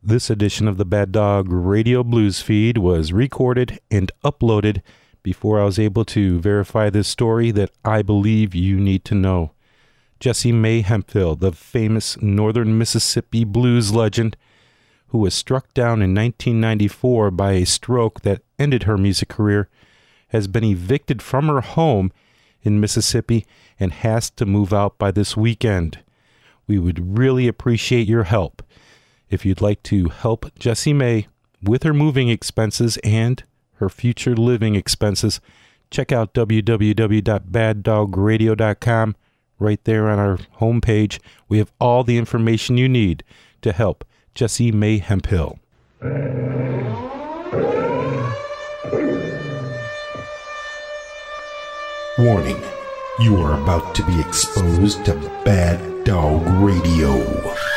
This edition of the Bad Dog Radio Blues feed was recorded and uploaded before I was able to verify this story that I believe you need to know. Jessie Mae Hemphill, the famous Northern Mississippi blues legend, who was struck down in 1994 by a stroke that ended her music career, has been evicted from her home in Mississippi and has to move out by this weekend. We would really appreciate your help. If you'd like to help Jessie Mae with her moving expenses and her future living expenses, check out www.baddogradio.com. Right there on our homepage, we have all the information you need to help Jessie Mae Hemphill. Warning, you are about to be exposed to Bad Dog Radio.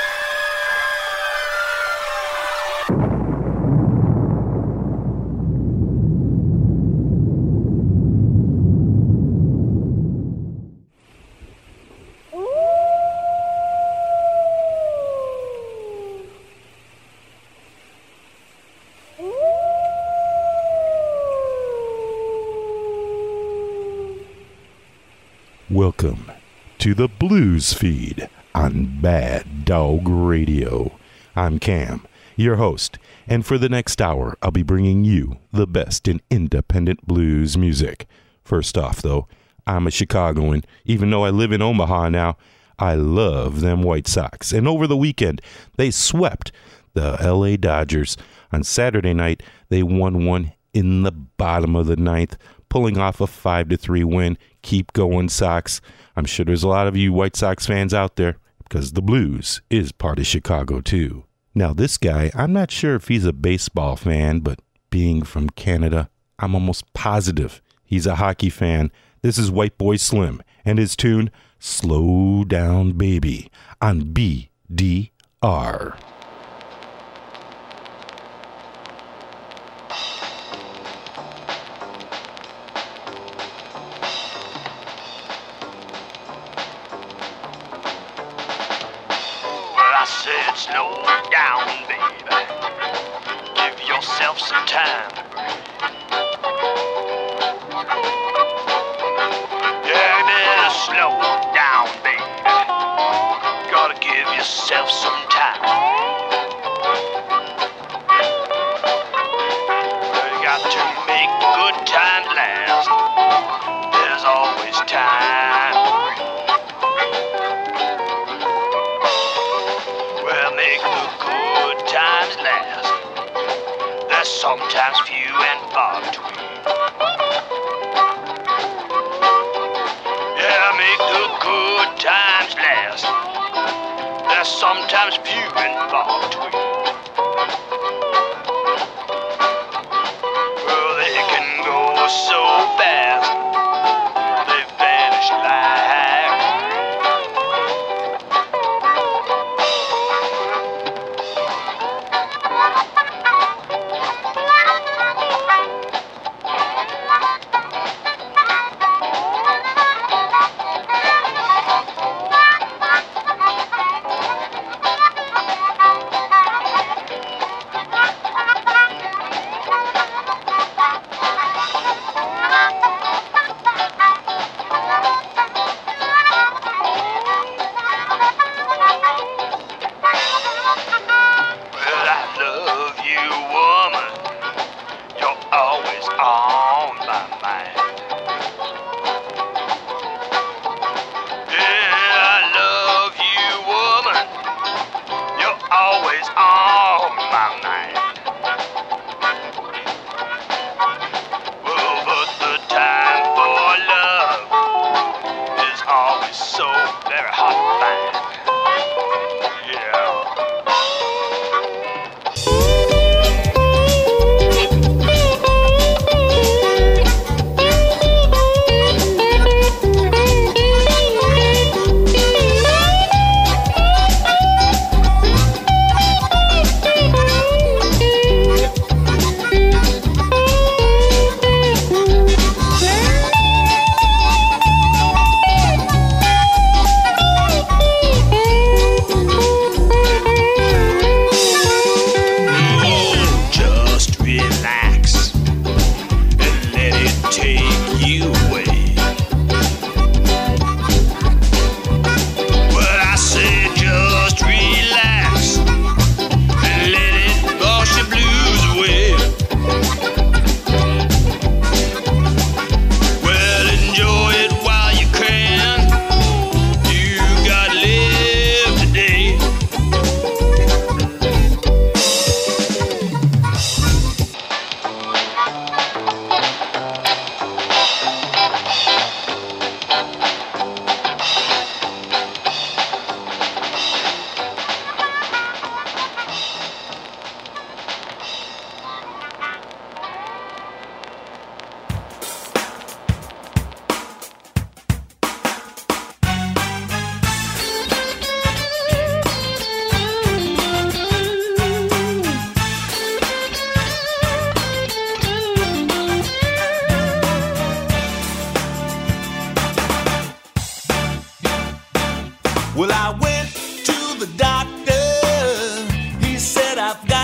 Welcome to the Blues Feed on Bad Dog Radio. I'm Cam, your host, and for the next hour, I'll be bringing you the best in independent blues music. First off, though, I'm a Chicagoan. Even though I live in Omaha now, I love them White Sox. And over the weekend, they swept the LA Dodgers. On Saturday night, they won one in the bottom of the ninth, pulling off a 5-3 win. Keep going, Sox. I'm sure there's a lot of you White Sox fans out there because the blues is part of Chicago too. Now this guy, I'm not sure if he's a baseball fan, but being from Canada, I'm almost positive he's a hockey fan. This is White Boy Slim and his tune, Slow Down Baby, on BDR. Slow down, baby. Give yourself some time to breathe. Yeah, better slow down, baby. Gotta give yourself some time. You got to make the good times last. There's always time to breathe. Make the good times last. They're sometimes few and far between. Yeah, make the good times last. They're sometimes few and far between. Well, they can go so fast, they vanish like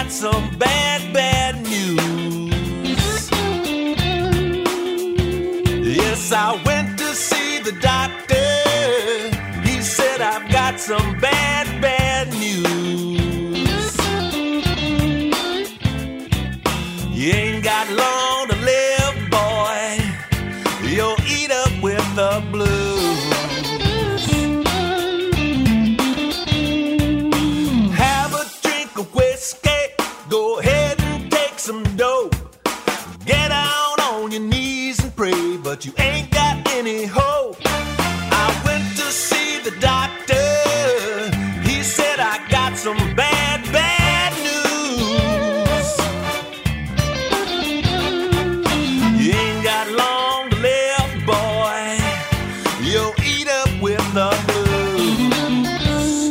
got some bad, bad news. Yes, I went to see the doctor. He said I've got some bad, bad news. You ain't got long to live, boy. You'll eat up with the blues. Have a drink of whiskey, go ahead and take some dope. Get out on your knees and pray, but you ain't got any hope. I went to see the doctor. He said I got some bad, bad news. You ain't got long to live, boy. You'll eat up with the blues.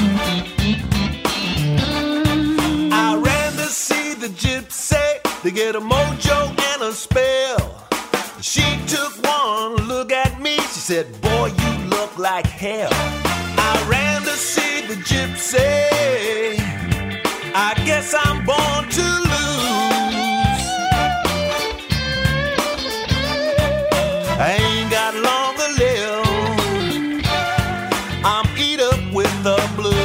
I ran to see the gypsy to get a mojo and a spell. She took one look at me. She said, boy, you look like hell. I ran to see the gypsy. I guess I'm born to lose. I ain't got long to live. I'm eat up with the blues.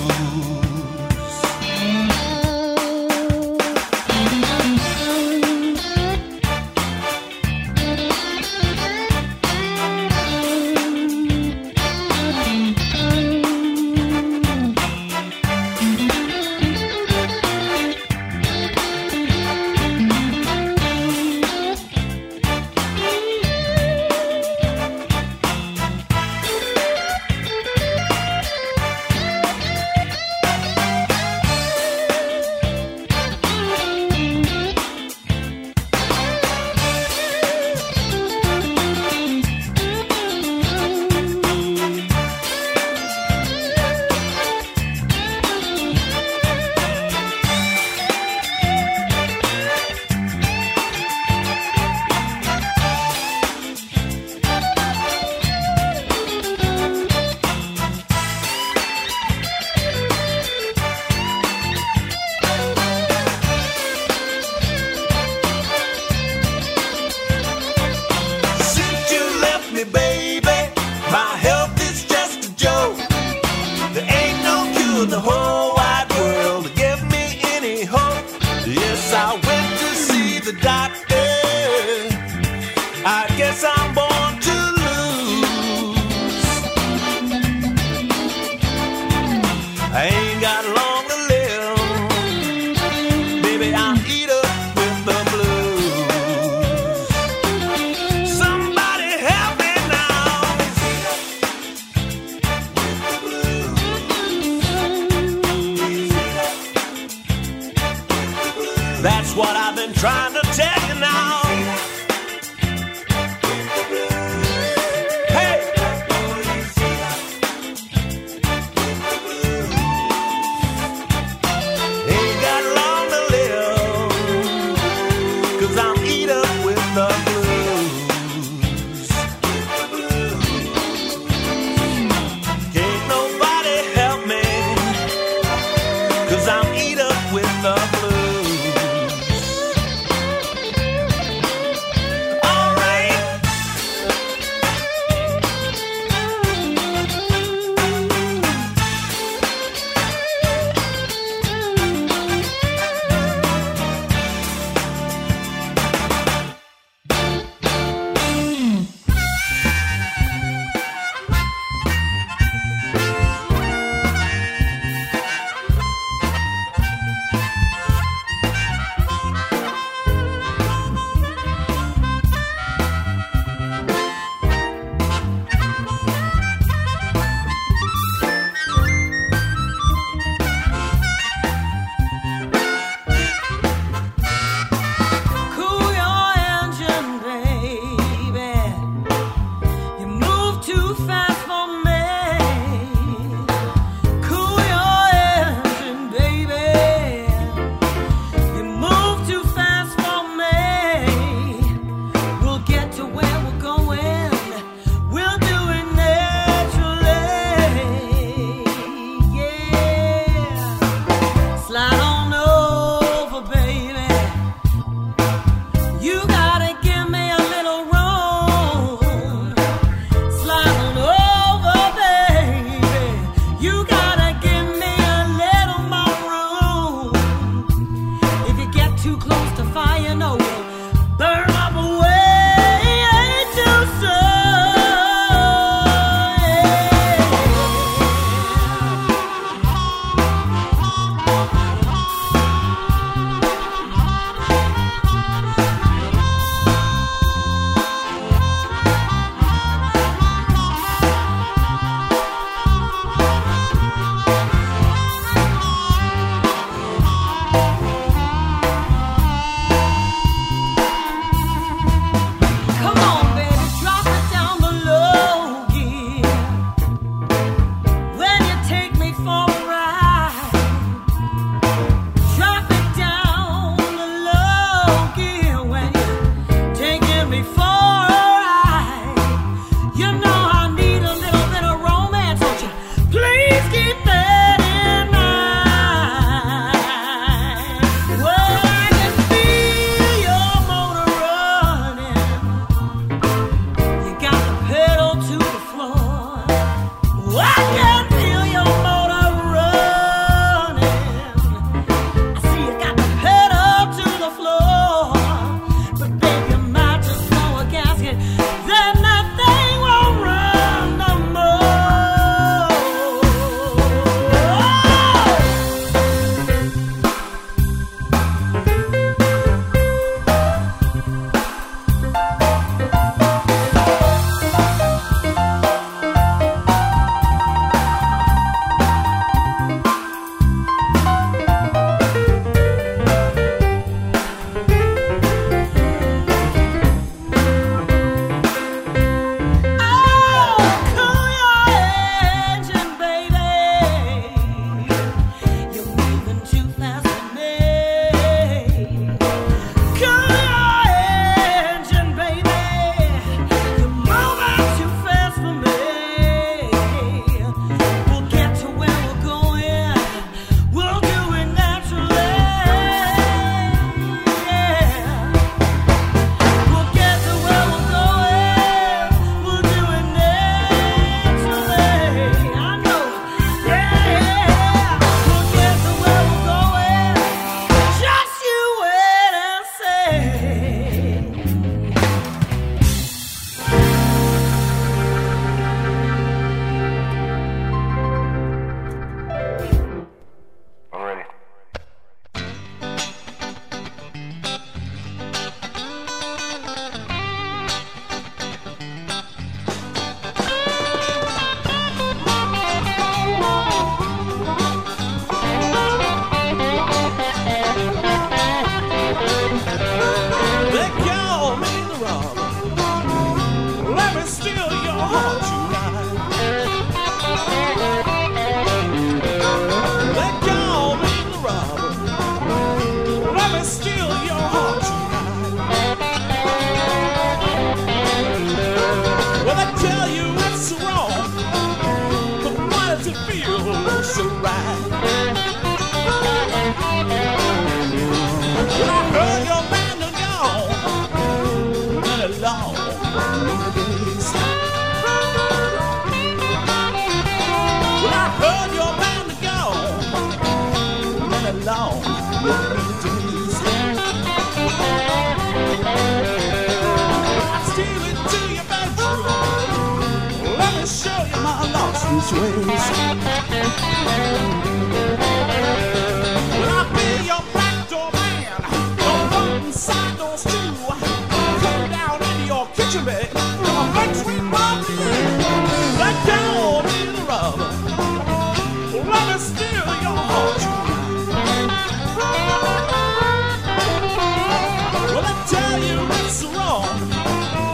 The whole wide world to give me any hope. Yes, I went to see the doctor. I guess I'm born to lose. I ain't got long to live. Baby, I'll eat up with the blues. Somebody help me now. That's what I've been trying to tell you now. Hey! Ain't got long to live, 'cause I'm eat up with the blues. Can't nobody help me, 'cause I'm eat up with the blues. too close to fire, no, you'll burn up away too soon.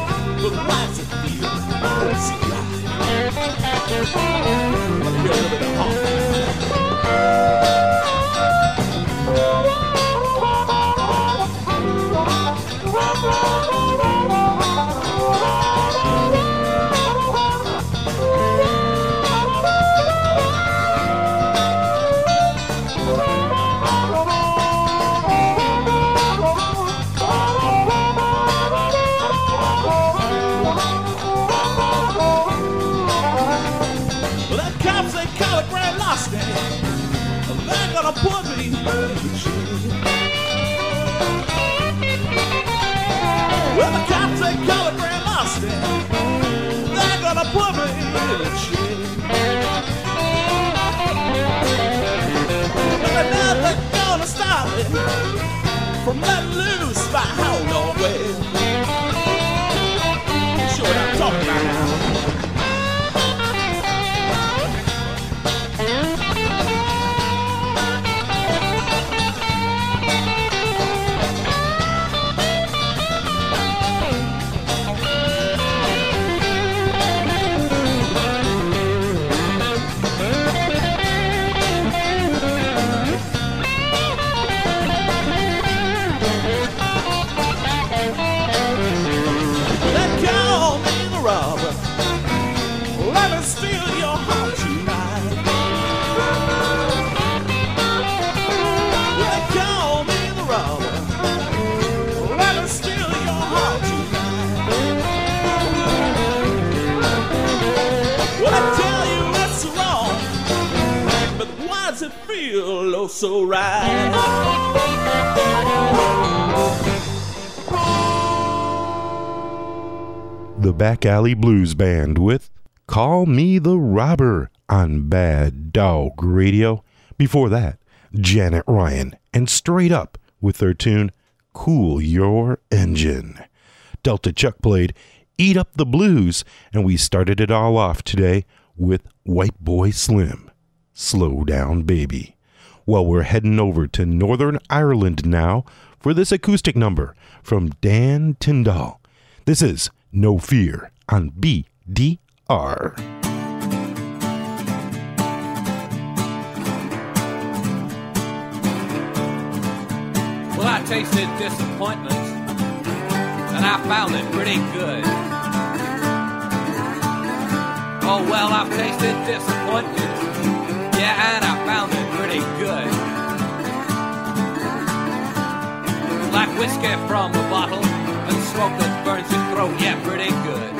But why does it feel so right? nasty. They're gonna put me in a chain. But they're gonna stop me from letting loose my hold on way. Sure what I'm talking about now. Feel oh so right. The Back Alley Blues Band with Call Me the Robber on Bad Dog Radio. Before that, Janet Ryan and Straight Up with their tune Cool Your Engine. Delta Chuck played Eat Up the Blues, and we started it all off today with White Boy Slim, Slow Down Baby. Well, we're heading over to Northern Ireland now for this acoustic number from Dan Tyndall. This is No Fear on BDR. Well, I tasted disappointment, and I found it pretty good. Oh, well, I've tasted disappointment, yeah, and I found it pretty good. Like whiskey from a bottle and smoke that burns your throat, yeah, pretty good.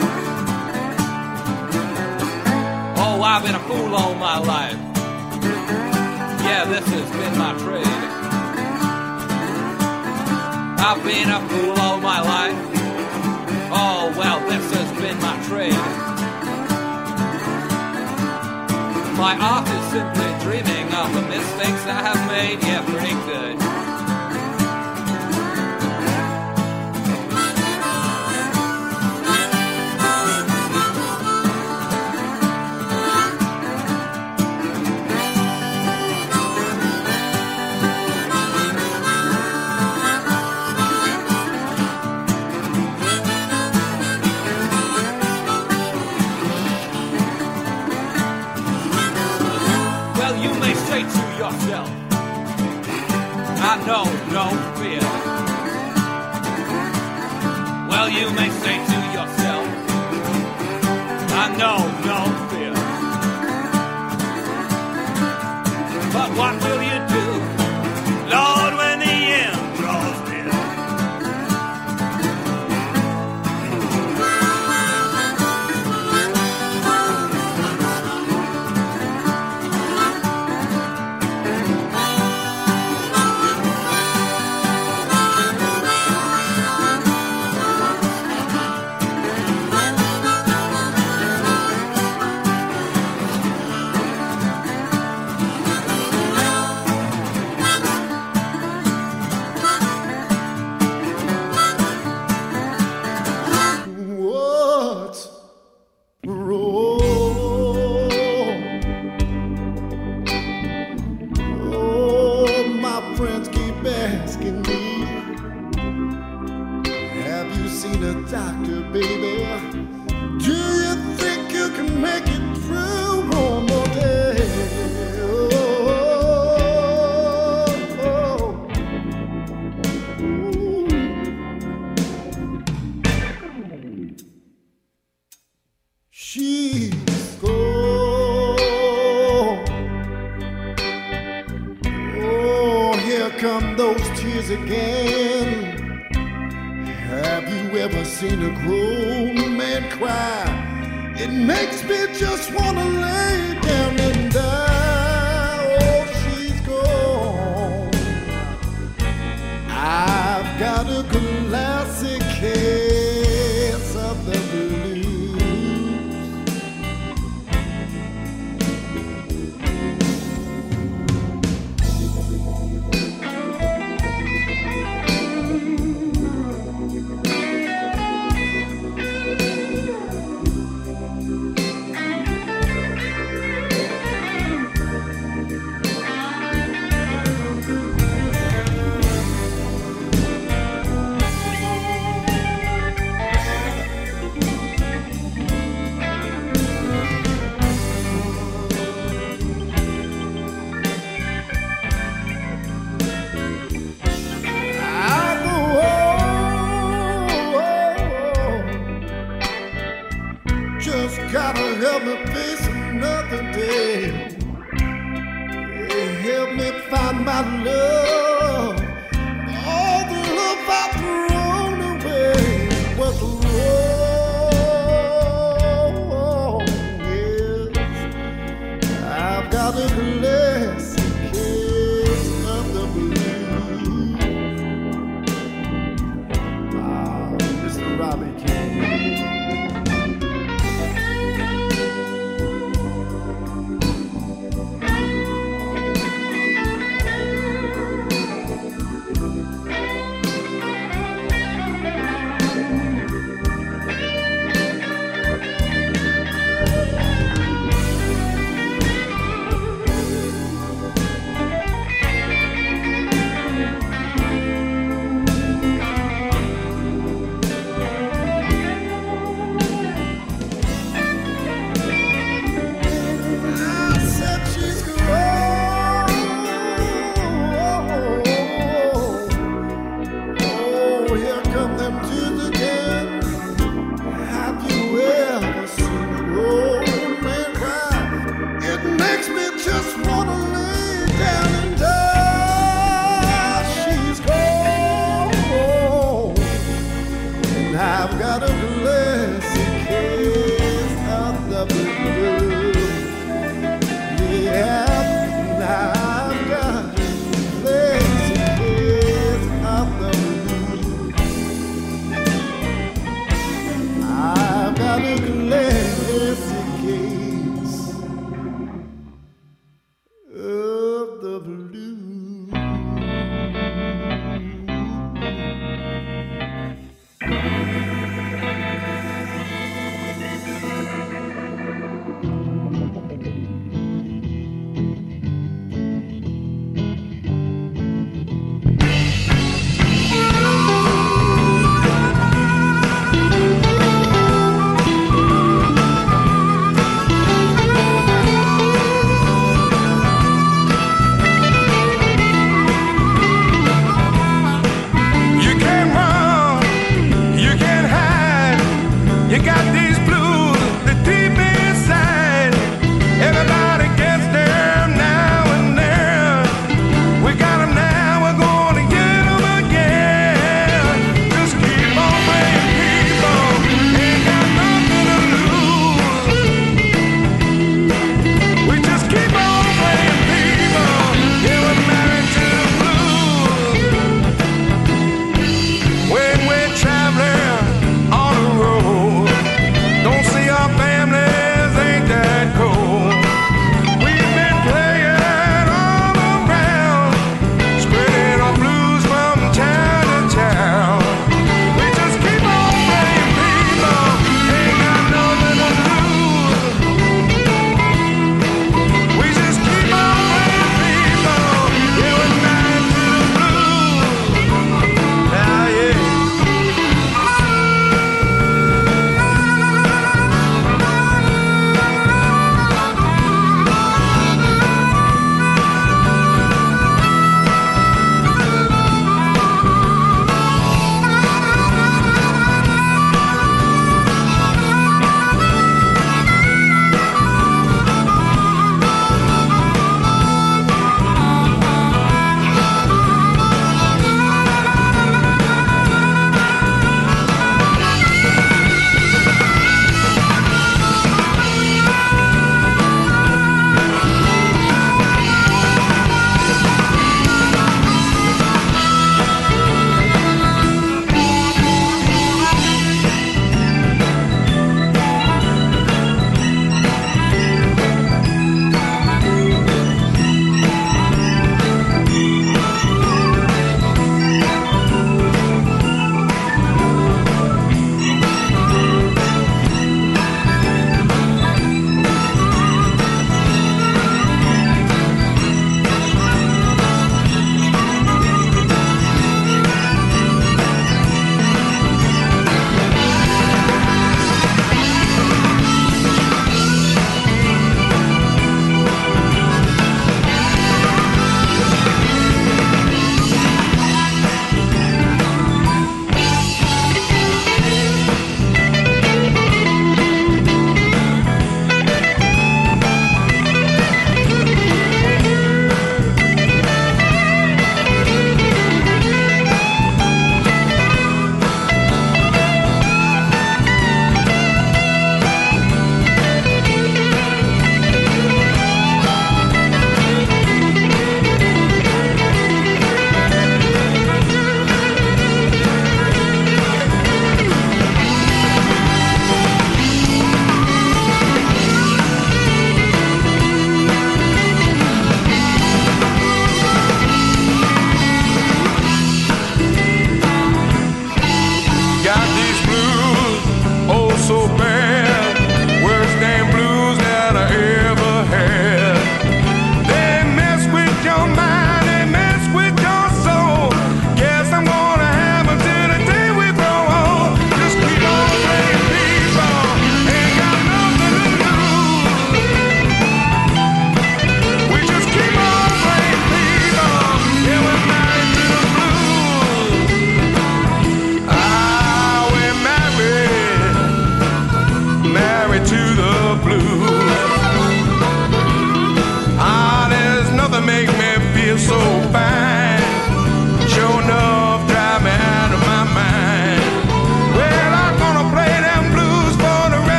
Oh, I've been a fool all my life. Yeah, this has been my trade. I've been a fool all my life. Oh, well, this has been my trade. My art is simply dreaming of the mistakes I have made, yeah, pretty good. I know no fear. Well, you may say to yourself, I know no fear. But what will you do, Lord, when the end draws near? Got a classic case of the blues. my love. All the love I've thrown away was wrong. Yes, I've got a classic case of the blues. Mr. Robbie King.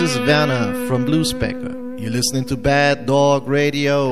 is Vanna from Bluespecker. You're listening to Bad Dog Radio.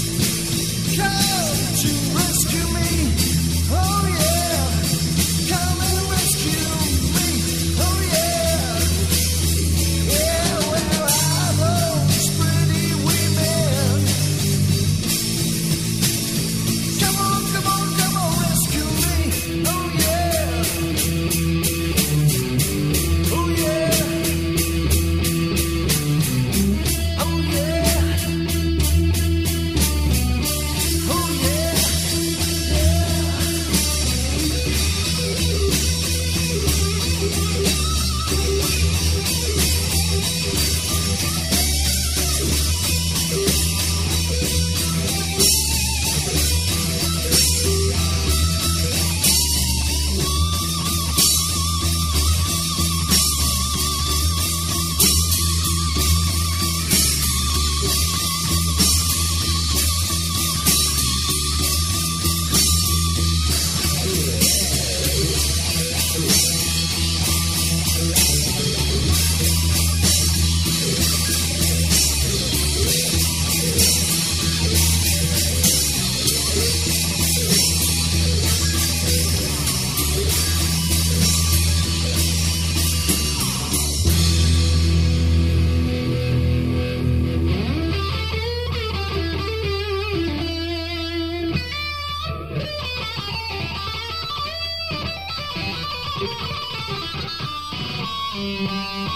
Come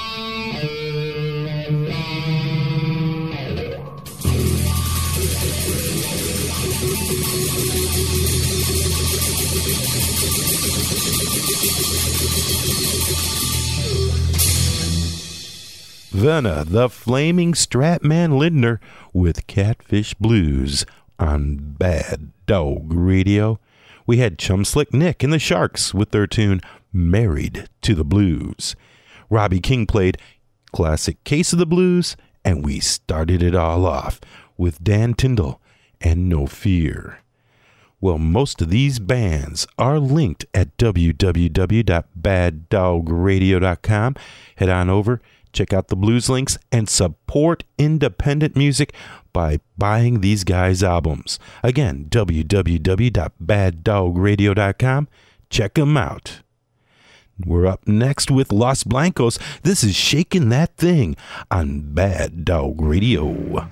Venna, the Flaming Stratman Lindner with Catfish Blues on Bad Dog Radio. We had Chum Slick Nick and the Sharks with their tune Married to the Blues. Robbie King played classic Case of the Blues, and we started it all off with Dan Tyndall and No Fear. Well, most of these bands are linked at www.baddogradio.com. Head on over, check out the blues links, and support independent music by buying these guys' albums. Again, www.baddogradio.com. Check them out. We're up next with Los Blancos. This is Shaking That Thing on Bad Dog Radio.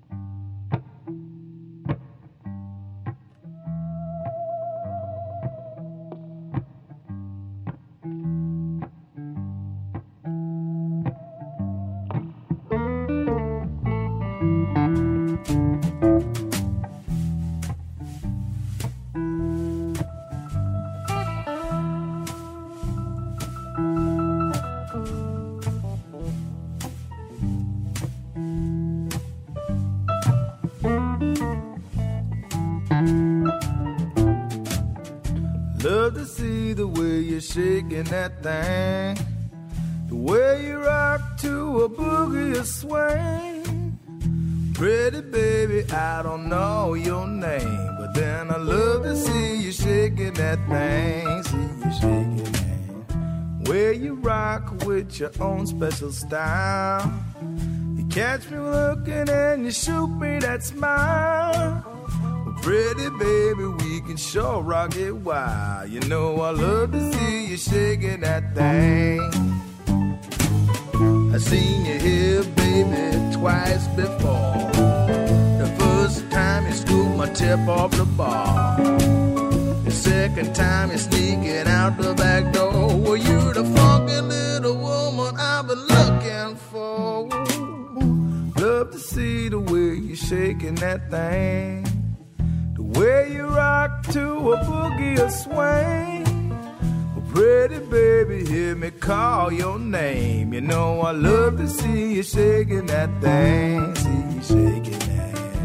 Love to see the way you're shaking that thing, the way you rock to a boogie or swing. Pretty baby, I don't know your name, but then I love to see you shaking that thing. See you shaking that, where you rock with your own special style. You catch me looking and you shoot me that smile. Pretty baby, we can sure rock it wild. You know I love to see you shaking that thing. I seen you here, baby, twice before. The first time you scooped my tip off the bar. The second time you're sneaking out the back door. Well, you the funky little woman I've been looking for. Love to see the way you're shaking that thing, the way you rock to a boogie or swing. Well, pretty baby, hear me call your name. You know I love to see you shaking that thing. See you shaking that.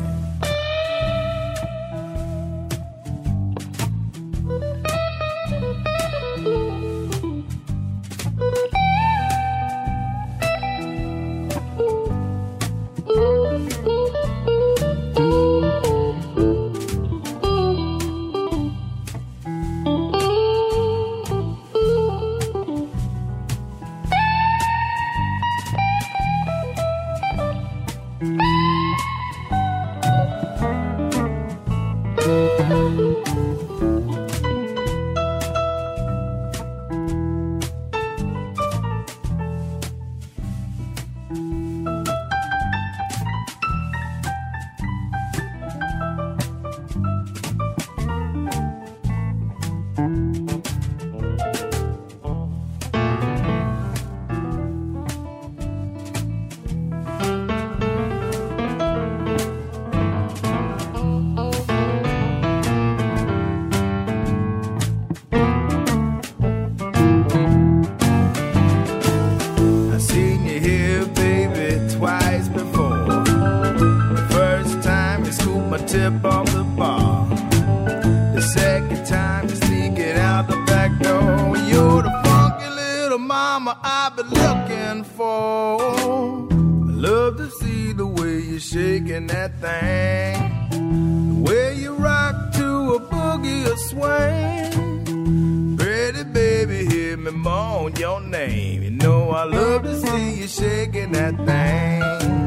Tip off the bar. The second time you're sneaking out the back door. You're the funky little mama I've been looking for. I love to see the way you're shaking that thing, the way you rock to a boogie or swing. Pretty baby, hear me moan your name. You know I love to see you shaking that thing.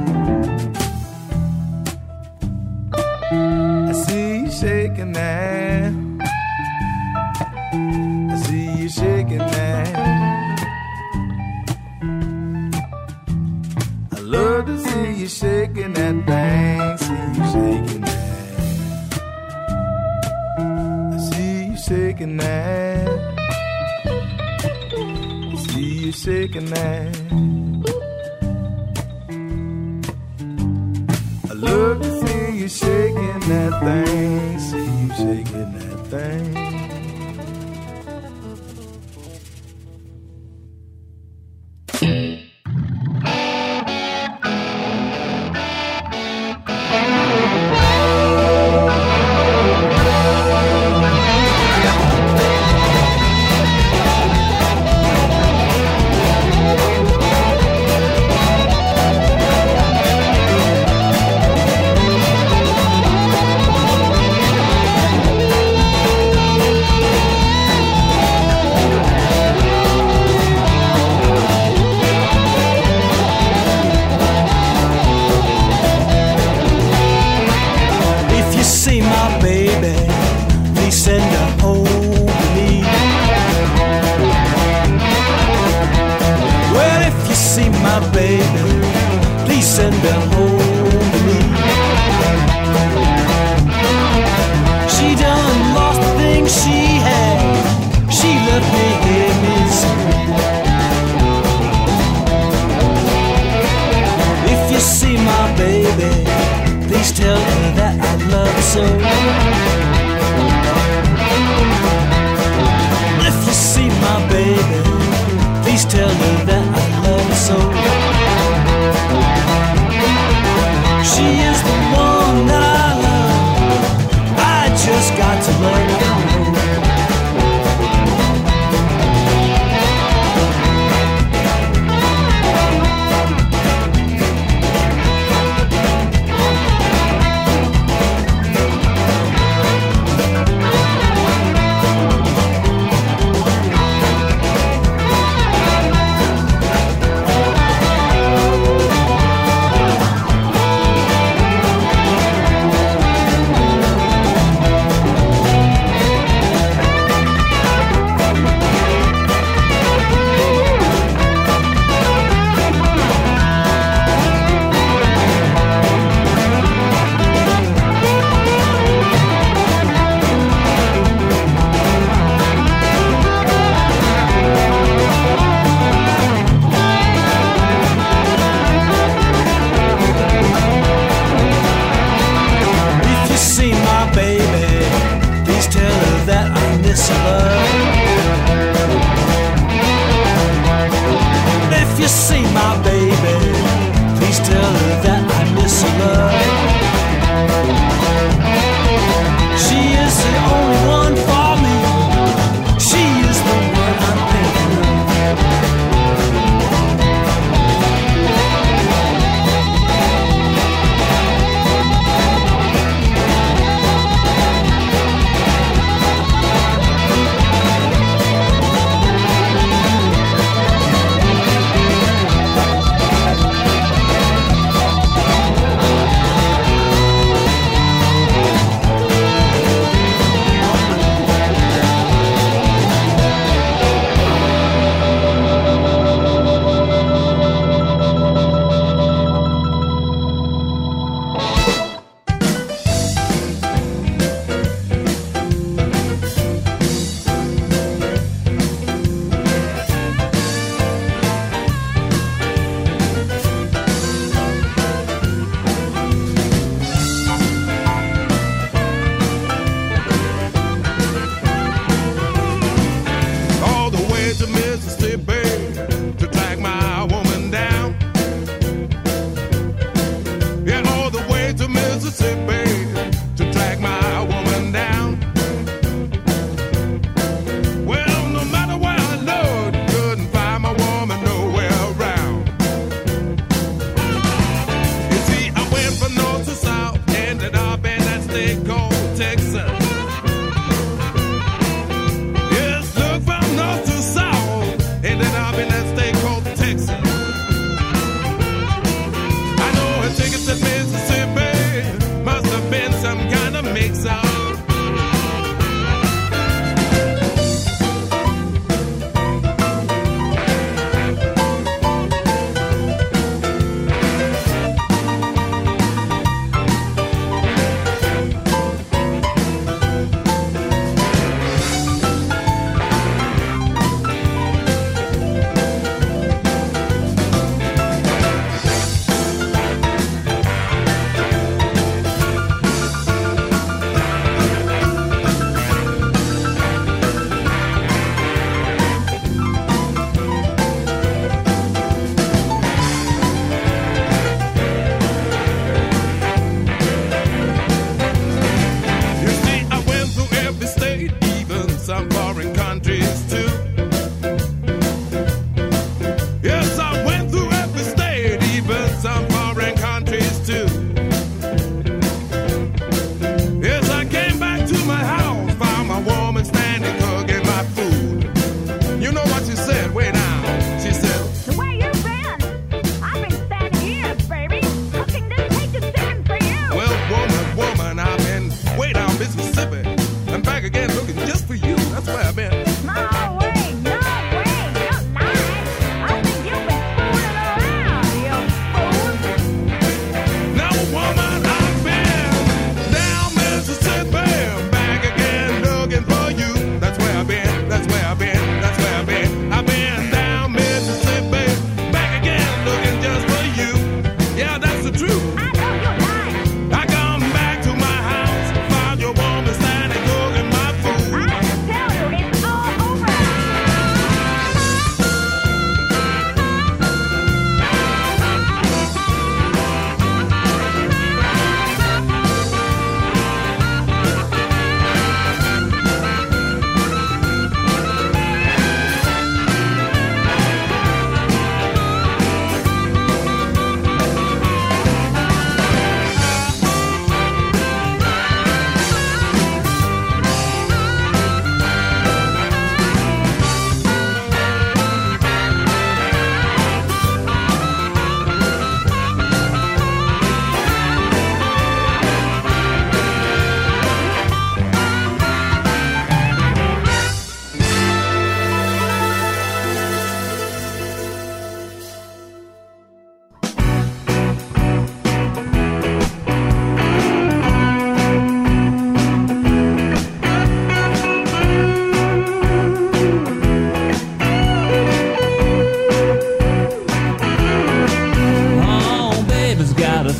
I see you shaking that. I see you shaking that. I love to see you shaking that thing. See you shaking that. I see you shaking that. I see you shaking that. you shaking that thing, see you shaking that thing.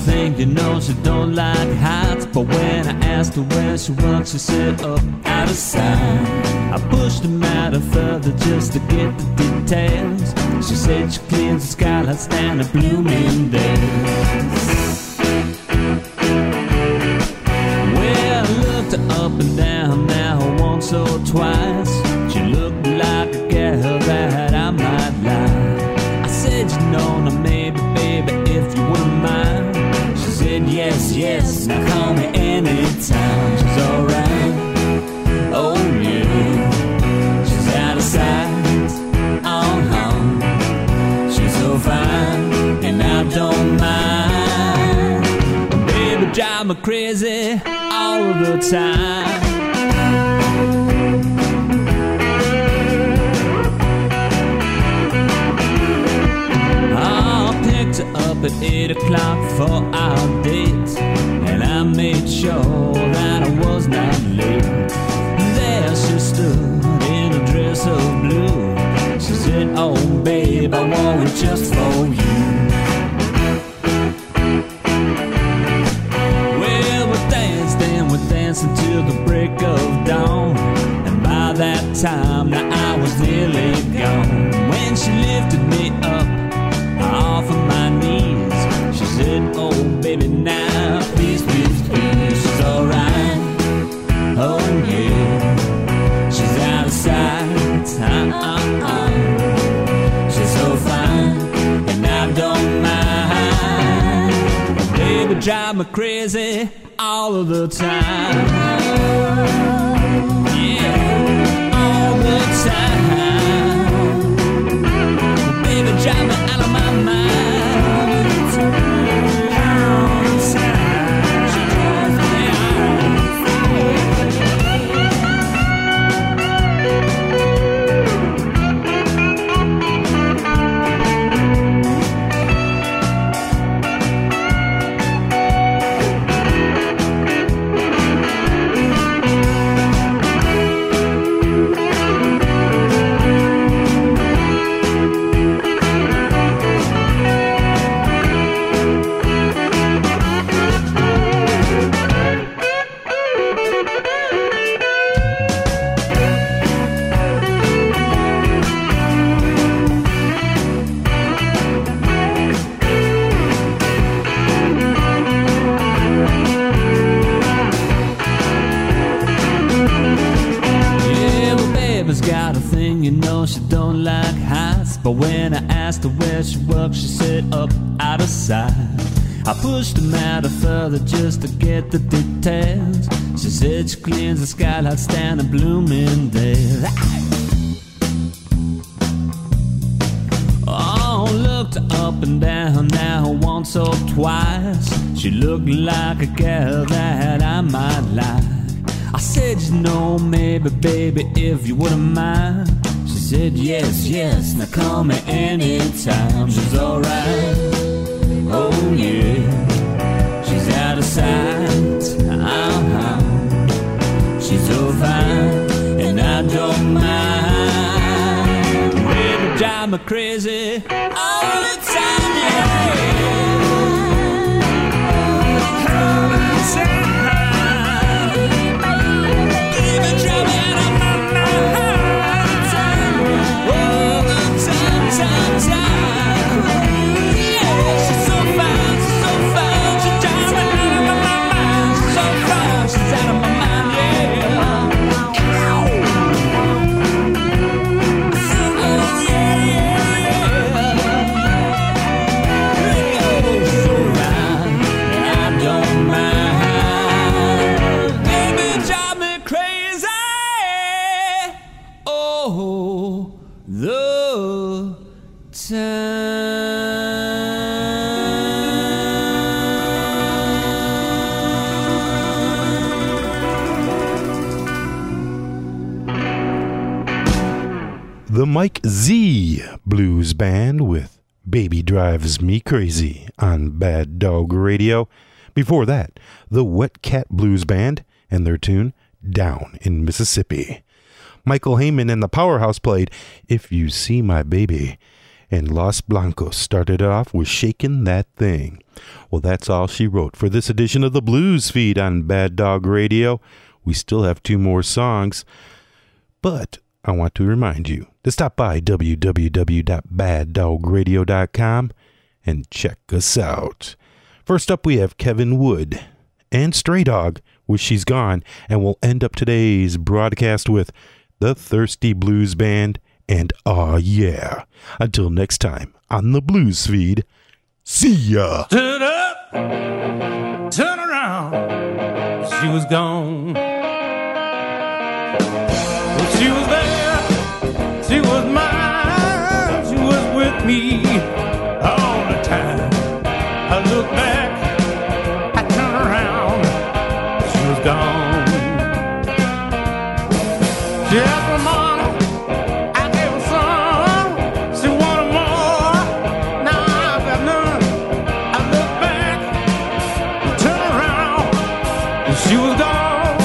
think you know she don't like heights, but when I asked her where she works, she said up out of sight. I pushed the matter further just to get the details. She said she cleans the skylight stand at Bloomingdale's. Well, I looked her up and down now once or twice. She looked like a girl that I might like. I said, you know, now maybe, baby, if you wouldn't mind. She said, yes, yes, now call me anytime. She's alright, oh yeah. She's out of sight, uh-huh. She's so fine, and I don't mind. Baby, drive me crazy all the time. Up at 8 o'clock for our date, and I made sure that I was not late. There she stood in a dress of blue. She said, oh babe, I wore it just for you. Well, we danced and we danced until the break of dawn, and by that time now I was nearly gone. When she lifted me up off of my knees, she said, oh baby, now please, please, please. She's alright, oh yeah. She's out of sight, she's so fine, and I don't mind. Baby, drive me crazy all of the time. Yeah, all the time. Baby, drive me out of my mind. But when I asked her where she worked, she said up out of sight. I pushed the matter further just to get the details. She said she cleans the skylight stand at Bloomingdale's. Oh, looked her up and down now once or twice. She looked like a girl that I might like. I said, you know, maybe, baby, if you wouldn't mind. She said, yes, yes, now call me anytime. She's alright, oh yeah. She's out of sight, uh-huh. She's so fine, and I don't mind. Baby, drive me crazy all the time, yeah. All the time. Baby, drive me out of my mind. The Mike Z Blues Band with Baby Drives Me Crazy on Bad Dog Radio. Before that, the Wet Cat Blues Band and their tune Down in Mississippi. Michael Heyman and the Powerhouse played If You See My Baby. and Los Blancos started off with Shakin' That Thing. Well, that's all she wrote for this edition of the Blues Feed on Bad Dog Radio. We still have 2 more songs, but I want to remind you to stop by www.baddogradio.com and check us out. First up, we have Kevin Wood and Stray Dog with She's Gone, and we'll end up today's broadcast with the Thirsty Blues Band and Aw Yeah. Until next time on the Blues Feed, see ya! Turn up, turn around, she was gone. Well, she was there, she was mine, she was with me all the time. I look back, I turn around, she was gone. She asked my mama, I gave her some, she wanted more, now I've got none. I look back, turn around, and she was gone.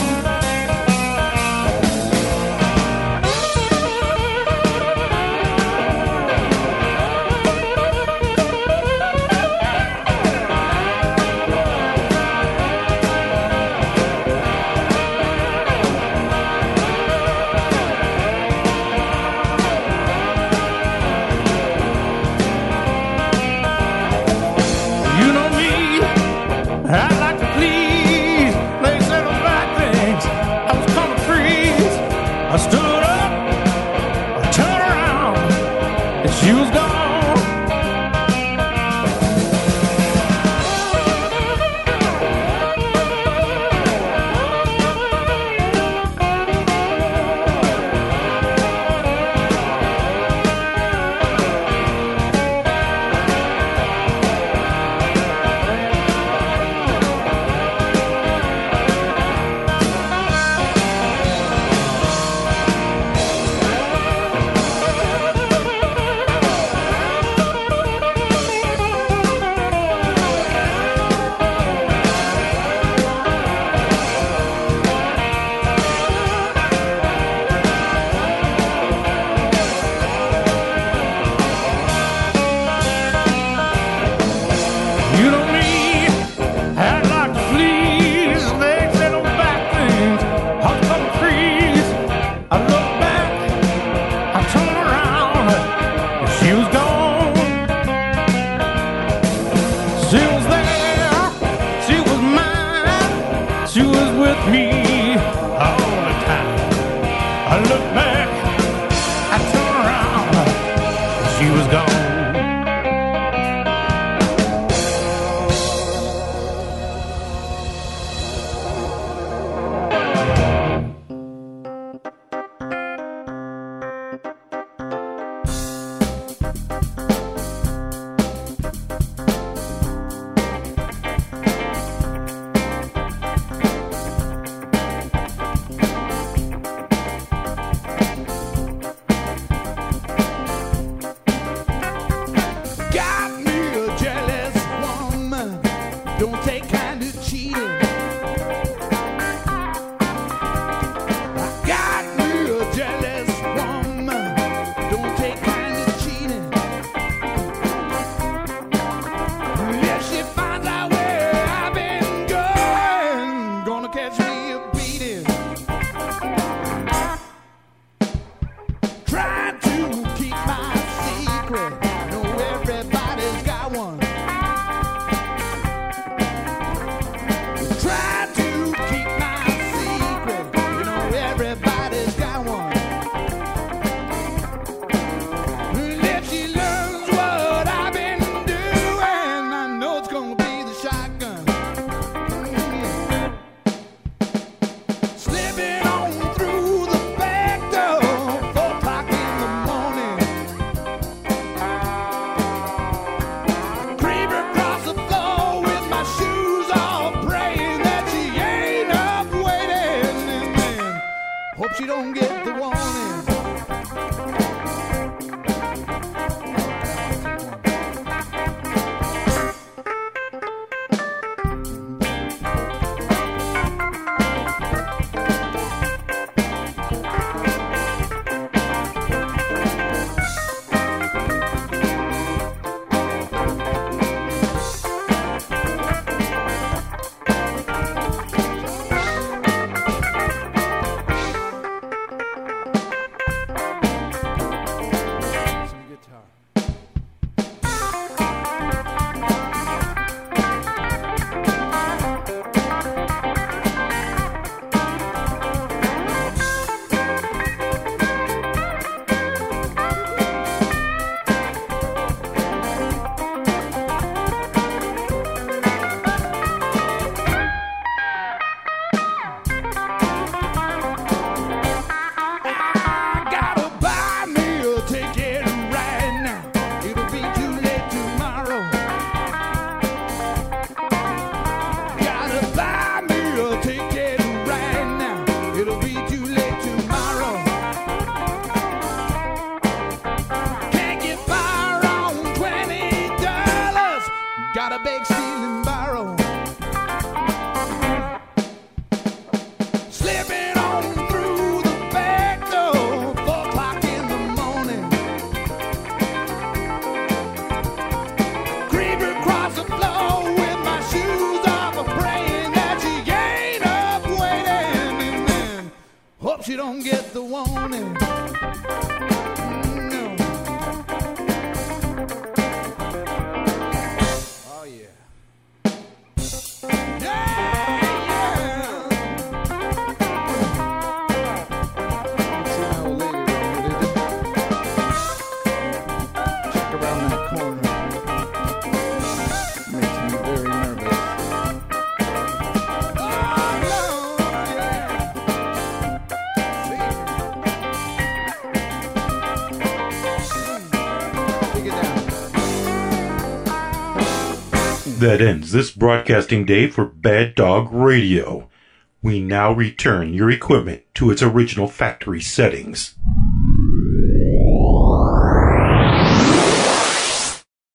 I'd like to please. They said the bad things. I was coming freeze. I stood up, I turned around, and she was gone. Gotta beg, steal, and borrow. Slipping on through the back door, 4 o'clock in the morning. Creeping across the floor with my shoes off, praying that she ain't up waiting. And then hope she don't get the warning. No. Oh yeah. That ends this broadcasting day for Bad Dog Radio. We now return your equipment to its original factory settings.